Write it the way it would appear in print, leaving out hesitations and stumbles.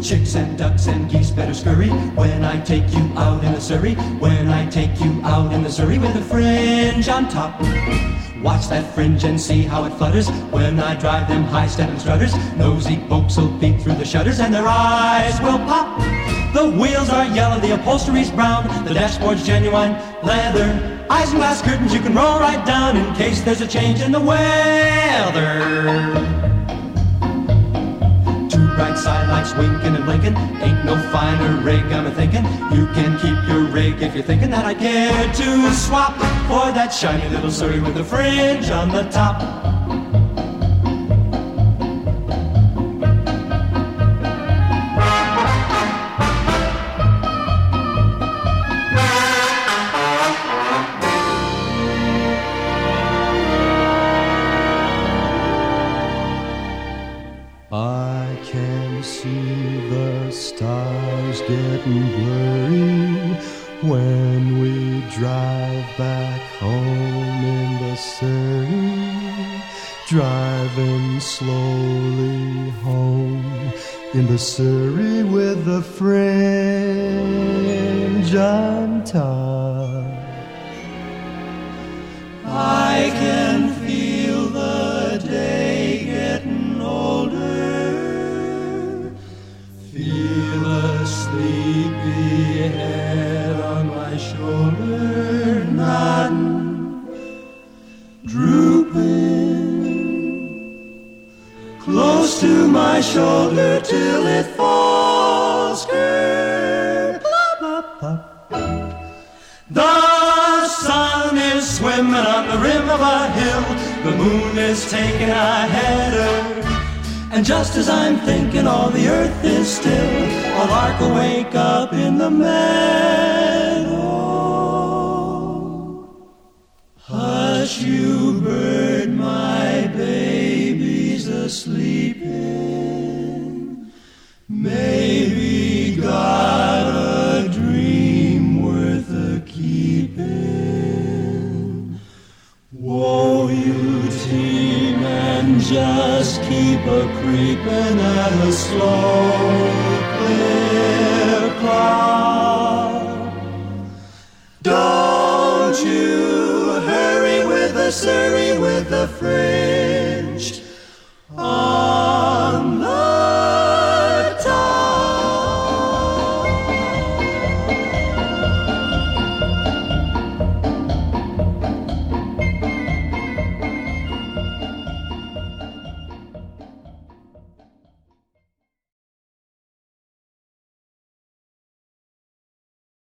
Chicks and ducks and geese better scurry when I take you out in the Surrey, when I take you out in the Surrey with a fringe on top. Watch that fringe and see how it flutters when I drive them high-stepping strutters. Nosy folks will peek through the shutters and their eyes will pop. The wheels are yellow, the upholstery's brown, the dashboard's genuine leather. Isinglass curtains you can roll right down in case there's a change in the weather. Bright sidelights winking and blinking, ain't no finer rig I'm a-thinking. You can keep your rig if you're thinking that I care to swap for that shiny little Surrey with a fringe on the top. I can see the stars getting blurry when we drive back home in the Surrey, driving slowly home in the Surrey with the fringe on top. I can feel the day getting older, feel a sleepy head on my shoulder, nodding, drooping, close to my shoulder till it falls, skirt, plop, plop, plop. The sun is swimming on the rim of a hill, the moon is taking a header, and just as I'm thinking all the earth is still, a lark will wake up in the meadow. Hush, you bird, my baby's a-sleeping. Maybe got a dream worth a-keeping. Whoa, you team, and just keep a-creeping at a slow, clear clock. Don't you hurry with the Surrey with the fringe